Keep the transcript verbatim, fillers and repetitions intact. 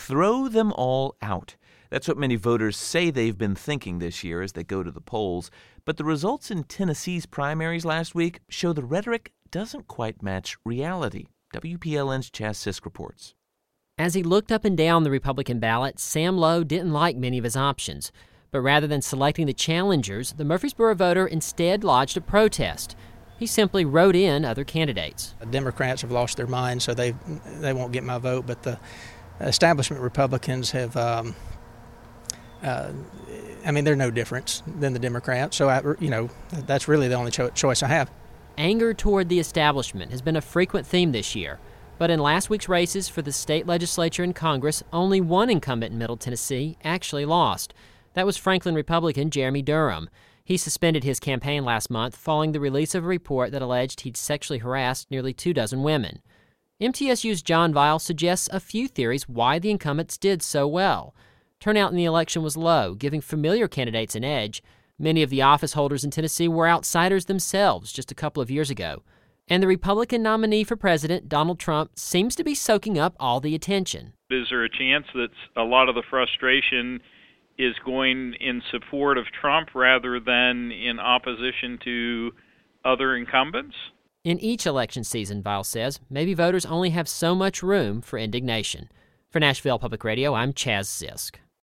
throw them all out. That's what many voters say they've been thinking this year as they go to the polls. But the results in Tennessee's primaries last week show the rhetoric doesn't quite match reality. W P L N's Chaz Sisk reports. As he looked up and down the Republican ballot, Sam Lowe didn't like many of his options. But rather than selecting the challengers, the Murfreesboro voter instead lodged a protest. He simply wrote in other candidates. The Democrats have lost their mind, so they they won't get my vote. But the establishment Republicans have, um, uh, I mean, they're no different than the Democrats. So, I, you know, that's really the only cho- choice I have. Anger toward the establishment has been a frequent theme this year. But in last week's races for the state legislature and Congress, only one incumbent in Middle Tennessee actually lost. That was Franklin Republican Jeremy Durham. He suspended his campaign last month following the release of a report that alleged he'd sexually harassed nearly two dozen women. M T S U's John Vial suggests a few theories why the incumbents did so well. Turnout in the election was low, giving familiar candidates an edge. Many of the office holders in Tennessee were outsiders themselves just a couple of years ago. And the Republican nominee for president, Donald Trump, seems to be soaking up all the attention. Is there a chance that a lot of the frustration is going in support of Trump rather than in opposition to other incumbents? In each election season, Vial says, maybe voters only have so much room for indignation. For Nashville Public Radio, I'm Chaz Sisk.